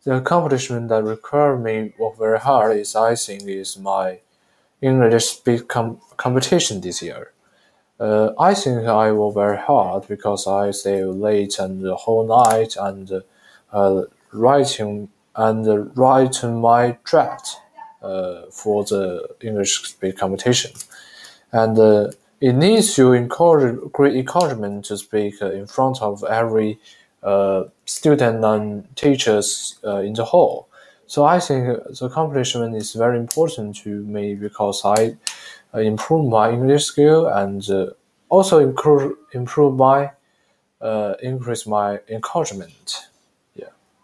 the accomplishment that require me work very hard is my English speak competition this year. I think I work very hard because I stay late and the whole night and uh, writing writing my draft for the English speak competition. And it needs to encourage great encouragement to speak in front of every student and teachers in the hall. So I think the accomplishment is very important to me because I improve my English skill and also improve my increase my encouragement.